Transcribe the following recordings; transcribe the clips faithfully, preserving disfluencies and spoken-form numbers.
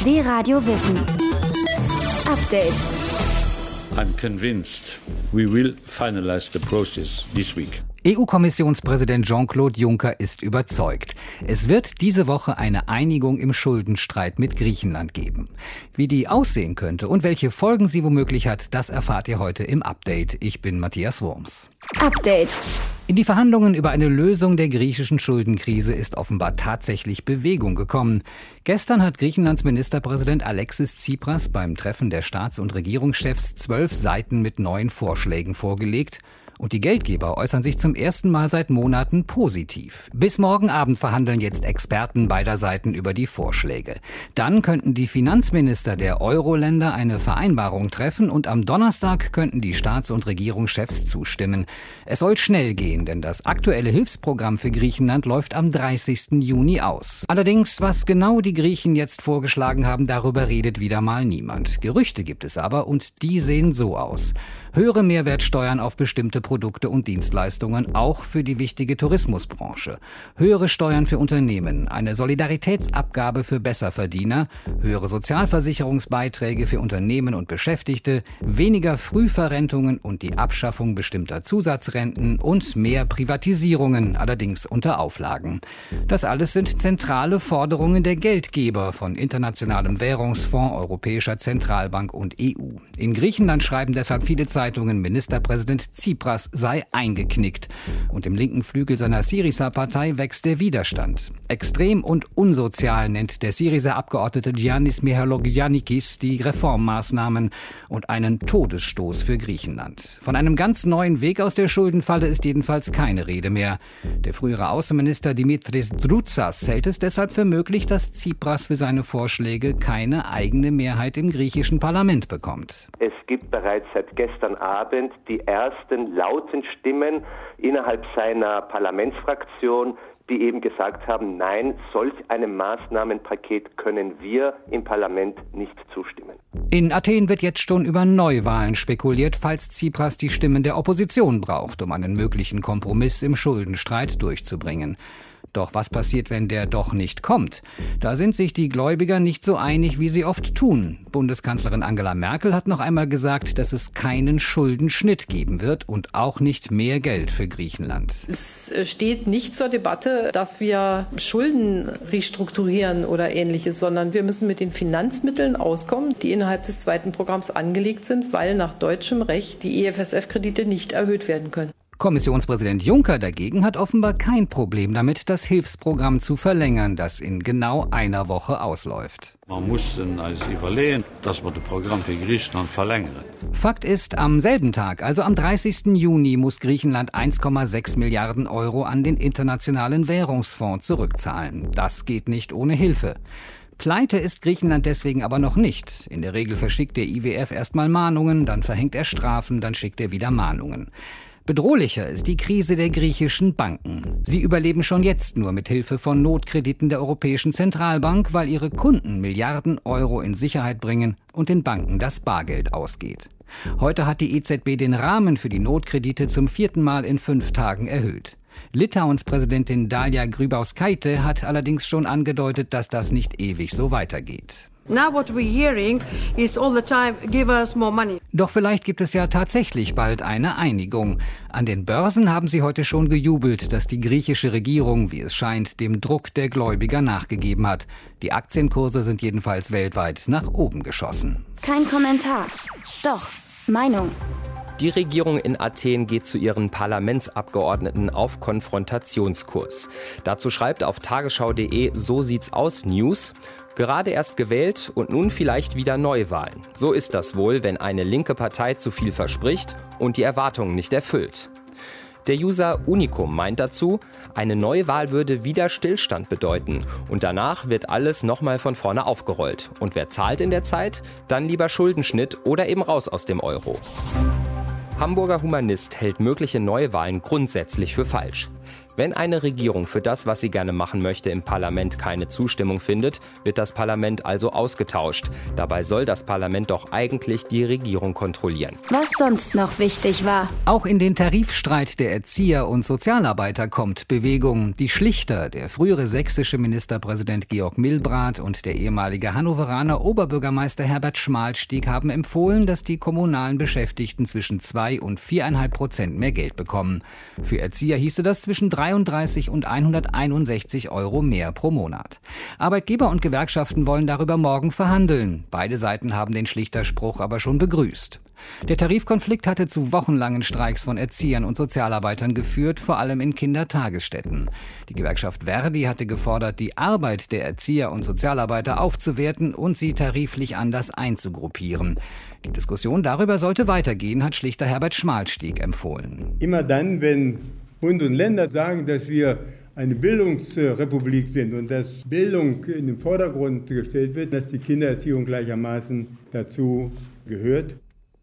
D-Radio Wissen. Update. I'm convinced we will finalize the process this week. E U-Kommissionspräsident Jean-Claude Juncker ist überzeugt. Es wird diese Woche eine Einigung im Schuldenstreit mit Griechenland geben. Wie die aussehen könnte und welche Folgen sie womöglich hat, das erfahrt ihr heute im Update. Ich bin Matthias Wurms. Update. In die Verhandlungen über eine Lösung der griechischen Schuldenkrise ist offenbar tatsächlich Bewegung gekommen. Gestern hat Griechenlands Ministerpräsident Alexis Tsipras beim Treffen der Staats- und Regierungschefs zwölf Seiten mit neuen Vorschlägen vorgelegt. Und die Geldgeber äußern sich zum ersten Mal seit Monaten positiv. Bis morgen Abend verhandeln jetzt Experten beider Seiten über die Vorschläge. Dann könnten die Finanzminister der Euro-Länder eine Vereinbarung treffen und am Donnerstag könnten die Staats- und Regierungschefs zustimmen. Es soll schnell gehen, denn das aktuelle Hilfsprogramm für Griechenland läuft am dreißigsten Juni aus. Allerdings, was genau die Griechen jetzt vorgeschlagen haben, darüber redet wieder mal niemand. Gerüchte gibt es aber und die sehen so aus. Höhere Mehrwertsteuern auf bestimmte Produkte und Dienstleistungen, auch für die wichtige Tourismusbranche. Höhere Steuern für Unternehmen, eine Solidaritätsabgabe für Besserverdiener, höhere Sozialversicherungsbeiträge für Unternehmen und Beschäftigte, weniger Frühverrentungen und die Abschaffung bestimmter Zusatzrenten und mehr Privatisierungen, allerdings unter Auflagen. Das alles sind zentrale Forderungen der Geldgeber von Internationalem Währungsfonds, Europäischer Zentralbank und E U. In Griechenland schreiben deshalb viele Zeitungen, Ministerpräsident Tsipras sei eingeknickt. Und im linken Flügel seiner Syriza-Partei wächst der Widerstand. Extrem und unsozial nennt der Syriza-Abgeordnete Giannis Mihaloggiannikis die Reformmaßnahmen und einen Todesstoß für Griechenland. Von einem ganz neuen Weg aus der Schuldenfalle ist jedenfalls keine Rede mehr. Der frühere Außenminister Dimitris Droutsas hält es deshalb für möglich, dass Tsipras für seine Vorschläge keine eigene Mehrheit im griechischen Parlament bekommt. Es gibt bereits seit gestern Abend die ersten lauten Stimmen innerhalb seiner Parlamentsfraktion, die eben gesagt haben, nein, solch einem Maßnahmenpaket können wir im Parlament nicht zustimmen. In Athen wird jetzt schon über Neuwahlen spekuliert, falls Tsipras die Stimmen der Opposition braucht, um einen möglichen Kompromiss im Schuldenstreit durchzubringen. Doch was passiert, wenn der doch nicht kommt? Da sind sich die Gläubiger nicht so einig, wie sie oft tun. Bundeskanzlerin Angela Merkel hat noch einmal gesagt, dass es keinen Schuldenschnitt geben wird und auch nicht mehr Geld für Griechenland. Es steht nicht zur Debatte, dass wir Schulden restrukturieren oder Ähnliches, sondern wir müssen mit den Finanzmitteln auskommen, die innerhalb des zweiten Programms angelegt sind, weil nach deutschem Recht die E F S F-Kredite nicht erhöht werden können. Kommissionspräsident Juncker dagegen hat offenbar kein Problem damit, das Hilfsprogramm zu verlängern, das in genau einer Woche ausläuft. Man muss dann also überlegen, dass wir das Programm für Griechenland verlängern. Fakt ist, am selben Tag, also am dreißigsten Juni, muss Griechenland eins Komma sechs Milliarden Euro an den Internationalen Währungsfonds zurückzahlen. Das geht nicht ohne Hilfe. Pleite ist Griechenland deswegen aber noch nicht. In der Regel verschickt der I W F erstmal Mahnungen, dann verhängt er Strafen, dann schickt er wieder Mahnungen. Bedrohlicher ist die Krise der griechischen Banken. Sie überleben schon jetzt nur mit Hilfe von Notkrediten der Europäischen Zentralbank, weil ihre Kunden Milliarden Euro in Sicherheit bringen und den Banken das Bargeld ausgeht. Heute hat die E Z B den Rahmen für die Notkredite zum vierten Mal in fünf Tagen erhöht. Litauens Präsidentin Dalia Grybauskaite hat allerdings schon angedeutet, dass das nicht ewig so weitergeht. Now what we're hearing is all the time, give us more money. Doch vielleicht gibt es ja tatsächlich bald eine Einigung. An den Börsen haben sie heute schon gejubelt, dass die griechische Regierung, wie es scheint, dem Druck der Gläubiger nachgegeben hat. Die Aktienkurse sind jedenfalls weltweit nach oben geschossen. Kein Kommentar. Doch, Meinung. Die Regierung in Athen geht zu ihren Parlamentsabgeordneten auf Konfrontationskurs. Dazu schreibt auf tagesschau punkt de So sieht's aus News. Gerade erst gewählt und nun vielleicht wieder Neuwahlen. So ist das wohl, wenn eine linke Partei zu viel verspricht und die Erwartungen nicht erfüllt. Der User Unicum meint dazu, eine Neuwahl würde wieder Stillstand bedeuten und danach wird alles nochmal von vorne aufgerollt. Und wer zahlt in der Zeit? Dann lieber Schuldenschnitt oder eben raus aus dem Euro. Hamburger Humanist hält mögliche Neuwahlen grundsätzlich für falsch. Wenn eine Regierung für das, was sie gerne machen möchte, im Parlament keine Zustimmung findet, wird das Parlament also ausgetauscht. Dabei soll das Parlament doch eigentlich die Regierung kontrollieren. Was sonst noch wichtig war. Auch in den Tarifstreit der Erzieher und Sozialarbeiter kommt Bewegung. Die Schlichter, der frühere sächsische Ministerpräsident Georg Milbrath und der ehemalige Hannoveraner Oberbürgermeister Herbert Schmalstieg haben empfohlen, dass die kommunalen Beschäftigten zwischen zwei und viereinhalb Prozent mehr Geld bekommen. Für Erzieher hieße das zwischen dreiunddreißig und hunderteinundsechzig Euro mehr pro Monat. Arbeitgeber und Gewerkschaften wollen darüber morgen verhandeln. Beide Seiten haben den Schlichterspruch aber schon begrüßt. Der Tarifkonflikt hatte zu wochenlangen Streiks von Erziehern und Sozialarbeitern geführt, vor allem in Kindertagesstätten. Die Gewerkschaft Verdi hatte gefordert, die Arbeit der Erzieher und Sozialarbeiter aufzuwerten und sie tariflich anders einzugruppieren. Die Diskussion darüber sollte weitergehen, hat Schlichter Herbert Schmalstieg empfohlen. Immer dann, wenn Bund und Länder sagen, dass wir eine Bildungsrepublik sind und dass Bildung in den Vordergrund gestellt wird, dass die Kindererziehung gleichermaßen dazu gehört.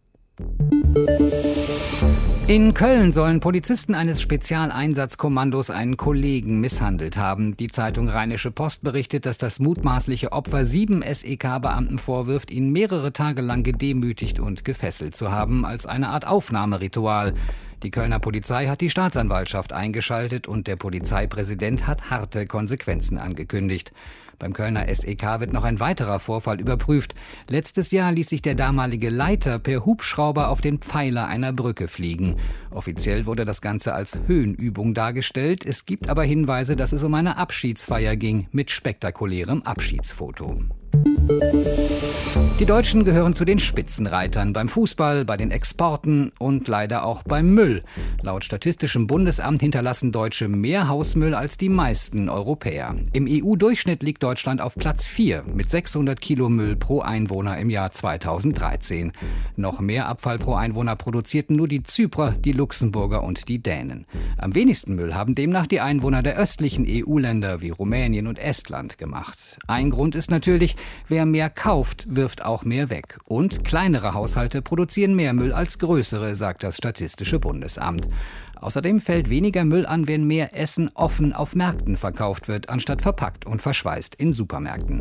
In Köln sollen Polizisten eines Spezialeinsatzkommandos einen Kollegen misshandelt haben. Die Zeitung Rheinische Post berichtet, dass das mutmaßliche Opfer sieben S E K-Beamten vorwirft, ihn mehrere Tage lang gedemütigt und gefesselt zu haben, als eine Art Aufnahmeritual. Die Kölner Polizei hat die Staatsanwaltschaft eingeschaltet und der Polizeipräsident hat harte Konsequenzen angekündigt. Beim Kölner S E K wird noch ein weiterer Vorfall überprüft. Letztes Jahr ließ sich der damalige Leiter per Hubschrauber auf den Pfeiler einer Brücke fliegen. Offiziell wurde das Ganze als Höhenübung dargestellt. Es gibt aber Hinweise, dass es um eine Abschiedsfeier ging mit spektakulärem Abschiedsfoto. Die Deutschen gehören zu den Spitzenreitern beim Fußball, bei den Exporten und leider auch beim Müll. Laut Statistischem Bundesamt hinterlassen Deutsche mehr Hausmüll als die meisten Europäer. Im E U-Durchschnitt liegt Deutschland auf Platz vier mit sechshundert Kilo Müll pro Einwohner im Jahr zweitausenddreizehn. Noch mehr Abfall pro Einwohner produzierten nur die Zyprer, die Luxemburger und die Dänen. Am wenigsten Müll haben demnach die Einwohner der östlichen E U-Länder wie Rumänien und Estland gemacht. Ein Grund ist natürlich, wer mehr kauft, wirft auch mehr weg. Und kleinere Haushalte produzieren mehr Müll als größere, sagt das Statistische Bundesamt. Außerdem fällt weniger Müll an, wenn mehr Essen offen auf Märkten verkauft wird, anstatt verpackt und verschweißt in Supermärkten.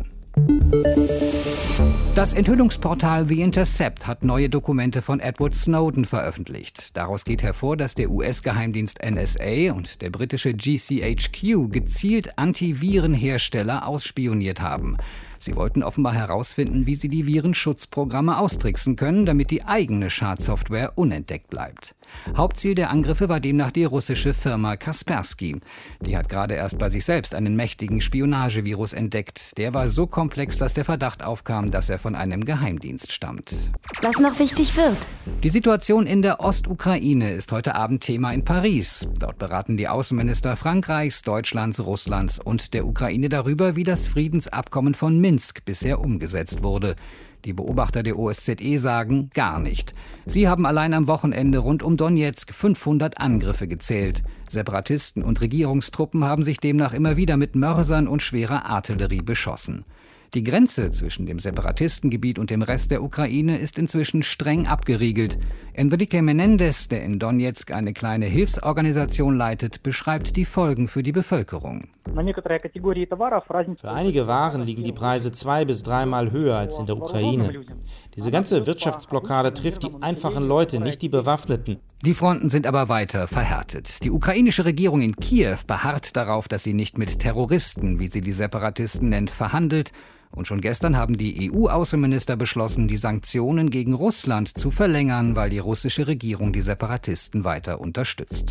Das Enthüllungsportal The Intercept hat neue Dokumente von Edward Snowden veröffentlicht. Daraus geht hervor, dass der U S-Geheimdienst N S A und der britische G C H Q gezielt Antivirenhersteller ausspioniert haben. Sie wollten offenbar herausfinden, wie sie die Virenschutzprogramme austricksen können, damit die eigene Schadsoftware unentdeckt bleibt. Hauptziel der Angriffe war demnach die russische Firma Kaspersky. Die hat gerade erst bei sich selbst einen mächtigen Spionagevirus entdeckt. Der war so komplex, dass der Verdacht aufkam, dass er von einem Geheimdienst stammt. Was noch wichtig wird. Die Situation in der Ostukraine ist heute Abend Thema in Paris. Dort beraten die Außenminister Frankreichs, Deutschlands, Russlands und der Ukraine darüber, wie das Friedensabkommen von Minsk bisher umgesetzt wurde. Die Beobachter der O S Z E sagen gar nicht. Sie haben allein am Wochenende rund um Donezk fünfhundert Angriffe gezählt. Separatisten und Regierungstruppen haben sich demnach immer wieder mit Mörsern und schwerer Artillerie beschossen. Die Grenze zwischen dem Separatistengebiet und dem Rest der Ukraine ist inzwischen streng abgeriegelt. Enrique Menendez, der in Donezk eine kleine Hilfsorganisation leitet, beschreibt die Folgen für die Bevölkerung. Für einige Waren liegen die Preise zwei- bis dreimal höher als in der Ukraine. Diese ganze Wirtschaftsblockade trifft die einfachen Leute, nicht die Bewaffneten. Die Fronten sind aber weiter verhärtet. Die ukrainische Regierung in Kiew beharrt darauf, dass sie nicht mit Terroristen, wie sie die Separatisten nennt, verhandelt. Und schon gestern haben die E U-Außenminister beschlossen, die Sanktionen gegen Russland zu verlängern, weil die russische Regierung die Separatisten weiter unterstützt.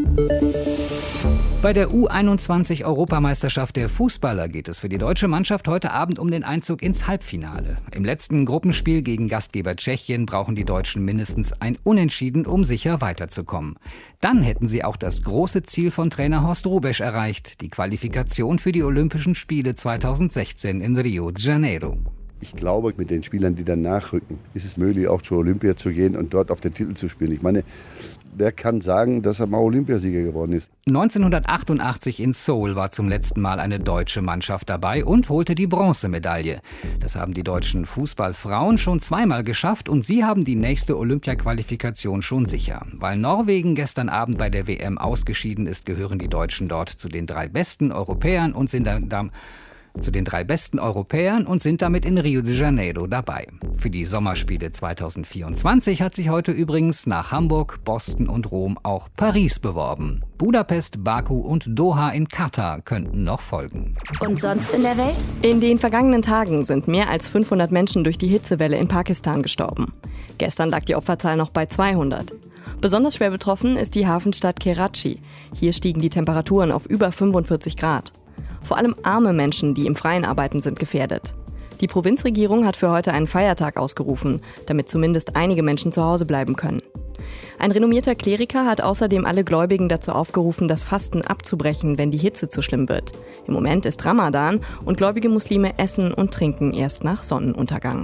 Bei der U einundzwanzig-Europameisterschaft der Fußballer geht es für die deutsche Mannschaft heute Abend um den Einzug ins Halbfinale. Im letzten Gruppenspiel gegen Gastgeber Tschechien brauchen die Deutschen mindestens ein Unentschieden, um sicher weiterzukommen. Dann hätten sie auch das große Ziel von Trainer Horst Hrubesch erreicht, die Qualifikation für die Olympischen Spiele zweitausendsechzehn in Rio de Janeiro. Ich glaube, mit den Spielern, die dann nachrücken, ist es möglich, auch zur Olympia zu gehen und dort auf den Titel zu spielen. Ich meine, wer kann sagen, dass er mal Olympiasieger geworden ist? neunzehnhundertachtundachtzig in Seoul war zum letzten Mal eine deutsche Mannschaft dabei und holte die Bronzemedaille. Das haben die deutschen Fußballfrauen schon zweimal geschafft und sie haben die nächste Olympia-Qualifikation schon sicher. Weil Norwegen gestern Abend bei der W M ausgeschieden ist, gehören die Deutschen dort zu den drei besten Europäern und sind dann zu den drei besten Europäern und sind damit in Rio de Janeiro dabei. Für die Sommerspiele zweitausendvierundzwanzig hat sich heute übrigens nach Hamburg, Boston und Rom auch Paris beworben. Budapest, Baku und Doha in Katar könnten noch folgen. Und sonst in der Welt? In den vergangenen Tagen sind mehr als fünfhundert Menschen durch die Hitzewelle in Pakistan gestorben. Gestern lag die Opferzahl noch bei zweihundert. Besonders schwer betroffen ist die Hafenstadt Karachi. Hier stiegen die Temperaturen auf über fünfundvierzig Grad. Vor allem arme Menschen, die im Freien arbeiten, sind gefährdet. Die Provinzregierung hat für heute einen Feiertag ausgerufen, damit zumindest einige Menschen zu Hause bleiben können. Ein renommierter Kleriker hat außerdem alle Gläubigen dazu aufgerufen, das Fasten abzubrechen, wenn die Hitze zu schlimm wird. Im Moment ist Ramadan und gläubige Muslime essen und trinken erst nach Sonnenuntergang.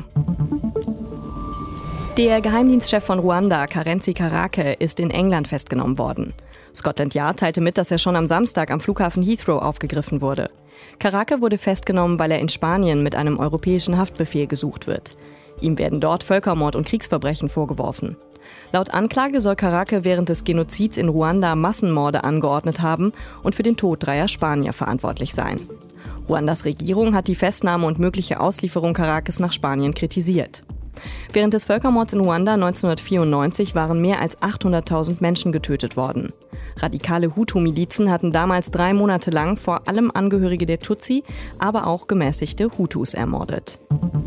Der Geheimdienstchef von Ruanda, Karenzi Karake, ist in England festgenommen worden. Scotland Yard teilte mit, dass er schon am Samstag am Flughafen Heathrow aufgegriffen wurde. Karake wurde festgenommen, weil er in Spanien mit einem europäischen Haftbefehl gesucht wird. Ihm werden dort Völkermord und Kriegsverbrechen vorgeworfen. Laut Anklage soll Karake während des Genozids in Ruanda Massenmorde angeordnet haben und für den Tod dreier Spanier verantwortlich sein. Ruandas Regierung hat die Festnahme und mögliche Auslieferung Karakes nach Spanien kritisiert. Während des Völkermords in Ruanda neunzehnhundertvierundneunzig waren mehr als achthunderttausend Menschen getötet worden. Radikale Hutu-Milizen hatten damals drei Monate lang vor allem Angehörige der Tutsi, aber auch gemäßigte Hutus ermordet.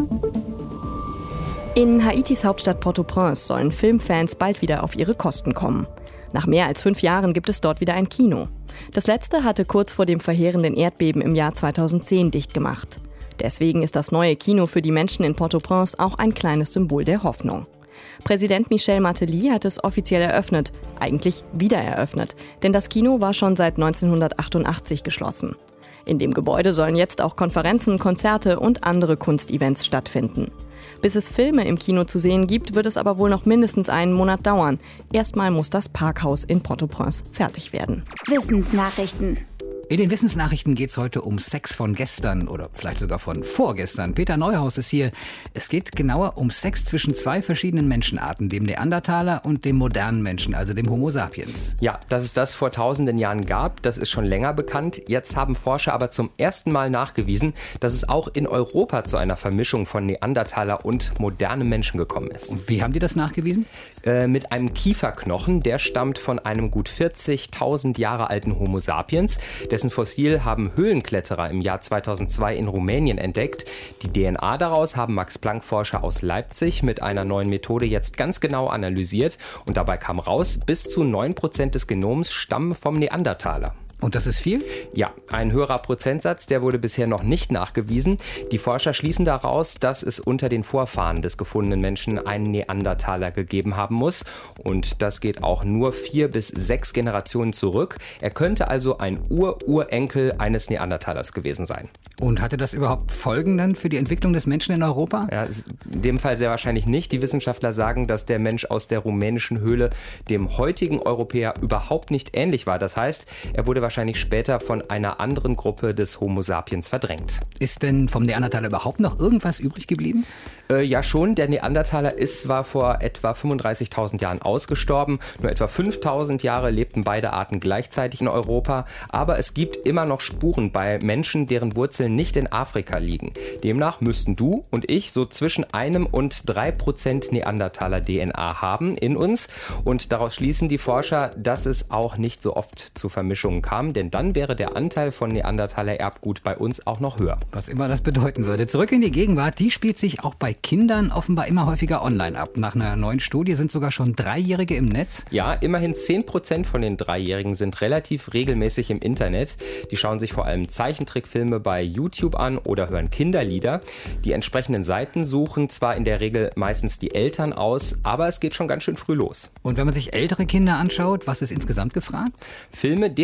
In Haitis Hauptstadt Port-au-Prince sollen Filmfans bald wieder auf ihre Kosten kommen. Nach mehr als fünf Jahren gibt es dort wieder ein Kino. Das letzte hatte kurz vor dem verheerenden Erdbeben im Jahr zweitausendzehn dicht gemacht. Deswegen ist das neue Kino für die Menschen in Port-au-Prince auch ein kleines Symbol der Hoffnung. Präsident Michel Martelly hat es offiziell eröffnet, eigentlich wieder eröffnet, denn das Kino war schon seit neunzehnhundertachtundachtzig geschlossen. In dem Gebäude sollen jetzt auch Konferenzen, Konzerte und andere Kunstevents stattfinden. Bis es Filme im Kino zu sehen gibt, wird es aber wohl noch mindestens einen Monat dauern. Erstmal muss das Parkhaus in Port-au-Prince fertig werden. Wissensnachrichten. In den Wissensnachrichten geht es heute um Sex von gestern oder vielleicht sogar von vorgestern. Peter Neuhaus ist hier. Es geht genauer um Sex zwischen zwei verschiedenen Menschenarten, dem Neandertaler und dem modernen Menschen, also dem Homo sapiens. Ja, dass es das vor tausenden Jahren gab, das ist schon länger bekannt. Jetzt haben Forscher aber zum ersten Mal nachgewiesen, dass es auch in Europa zu einer Vermischung von Neandertaler und modernem Menschen gekommen ist. Und wie haben die das nachgewiesen? Äh, mit einem Kieferknochen, der stammt von einem gut vierzigtausend Jahre alten Homo sapiens. Dessen Fossil haben Höhlenkletterer im Jahr zweitausendzwei in Rumänien entdeckt. Die D N A daraus haben Max-Planck-Forscher aus Leipzig mit einer neuen Methode jetzt ganz genau analysiert. Und dabei kam raus, bis zu neun Prozent des Genoms stammen vom Neandertaler. Und das ist viel? Ja, ein höherer Prozentsatz, der wurde bisher noch nicht nachgewiesen. Die Forscher schließen daraus, dass es unter den Vorfahren des gefundenen Menschen einen Neandertaler gegeben haben muss. Und das geht auch nur vier bis sechs Generationen zurück. Er könnte also ein Ur-Urenkel eines Neandertalers gewesen sein. Und hatte das überhaupt Folgen dann für die Entwicklung des Menschen in Europa? Ja, in dem Fall sehr wahrscheinlich nicht. Die Wissenschaftler sagen, dass der Mensch aus der rumänischen Höhle dem heutigen Europäer überhaupt nicht ähnlich war. Das heißt, er wurde wahrscheinlich später von einer anderen Gruppe des Homo sapiens verdrängt. Ist denn vom Neandertaler überhaupt noch irgendwas übrig geblieben? Äh, ja schon, der Neandertaler ist zwar vor etwa fünfunddreißigtausend Jahren ausgestorben, nur etwa fünftausend Jahre lebten beide Arten gleichzeitig in Europa, aber es gibt immer noch Spuren bei Menschen, deren Wurzeln nicht in Afrika liegen. Demnach müssten du und ich so zwischen einem und drei Prozent Neandertaler-D N A haben in uns und daraus schließen die Forscher, dass es auch nicht so oft zu Vermischungen kam, denn dann wäre der Anteil von Neandertaler-Erbgut bei uns auch noch höher. Was immer das bedeuten würde. Zurück in die Gegenwart, die spielt sich auch bei Kindern offenbar immer häufiger online ab. Nach einer neuen Studie sind sogar schon Dreijährige im Netz. Ja, immerhin zehn Prozent von den Dreijährigen sind relativ regelmäßig im Internet. Die schauen sich vor allem Zeichentrickfilme bei YouTube an oder hören Kinderlieder. Die entsprechenden Seiten suchen zwar in der Regel meistens die Eltern aus, aber es geht schon ganz schön früh los. Und wenn man sich ältere Kinder anschaut, was ist insgesamt gefragt? Filme definitiv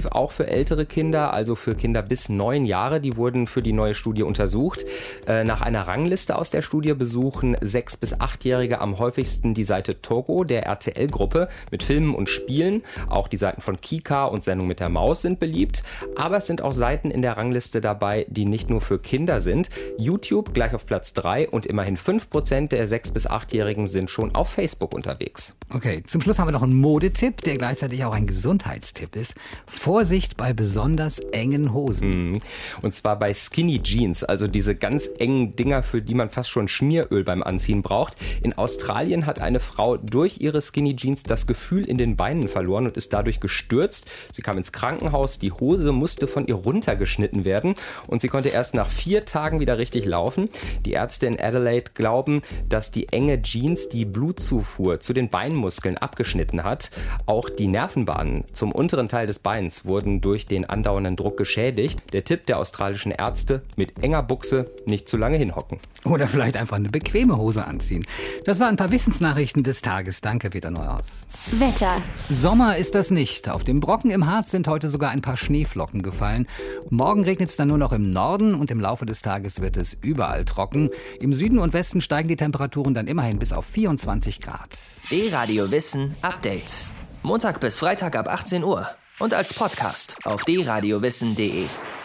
auch für ältere Kinder, also für Kinder bis neun Jahre. Die wurden für die neue Studie untersucht. Äh, nach einer Rangliste aus der Studie besuchen sechs- bis achtjährige am häufigsten die Seite Togo der R T L-Gruppe mit Filmen und Spielen. Auch die Seiten von Kika und Sendung mit der Maus sind beliebt. Aber es sind auch Seiten in der Rangliste dabei, die nicht nur für Kinder sind. YouTube gleich auf Platz drei und immerhin fünf Prozent der sechs- bis achtjährigen sind schon auf Facebook unterwegs. Okay, zum Schluss haben wir noch einen Modetipp, der gleichzeitig auch ein Gesundheitstipp ist. Vorsicht bei besonders engen Hosen. Und zwar bei Skinny Jeans, also diese ganz engen Dinger, für die man fast schon Schmieröl beim Anziehen braucht. In Australien hat eine Frau durch ihre Skinny Jeans das Gefühl in den Beinen verloren und ist dadurch gestürzt. Sie kam ins Krankenhaus, die Hose musste von ihr runtergeschnitten werden und sie konnte erst nach vier Tagen wieder richtig laufen. Die Ärzte in Adelaide glauben, dass die enge Jeans die Blutzufuhr zu den Beinmuskeln abgeschnitten hat. Auch die Nervenbahnen zum unteren Teil des Beins wurden durch den andauernden Druck geschädigt. Der Tipp der australischen Ärzte: mit enger Buchse nicht zu lange hinhocken. Oder vielleicht einfach eine bequeme Hose anziehen. Das waren ein paar Wissensnachrichten des Tages. Danke, Peter Neuhaus. Wetter. Sommer ist das nicht. Auf dem Brocken im Harz sind heute sogar ein paar Schneeflocken gefallen. Morgen regnet es dann nur noch im Norden und im Laufe des Tages wird es überall trocken. Im Süden und Westen steigen die Temperaturen dann immerhin bis auf vierundzwanzig Grad. D-Radio Wissen Update. Montag bis Freitag ab achtzehn Uhr und als Podcast auf d radio wissen punkt de.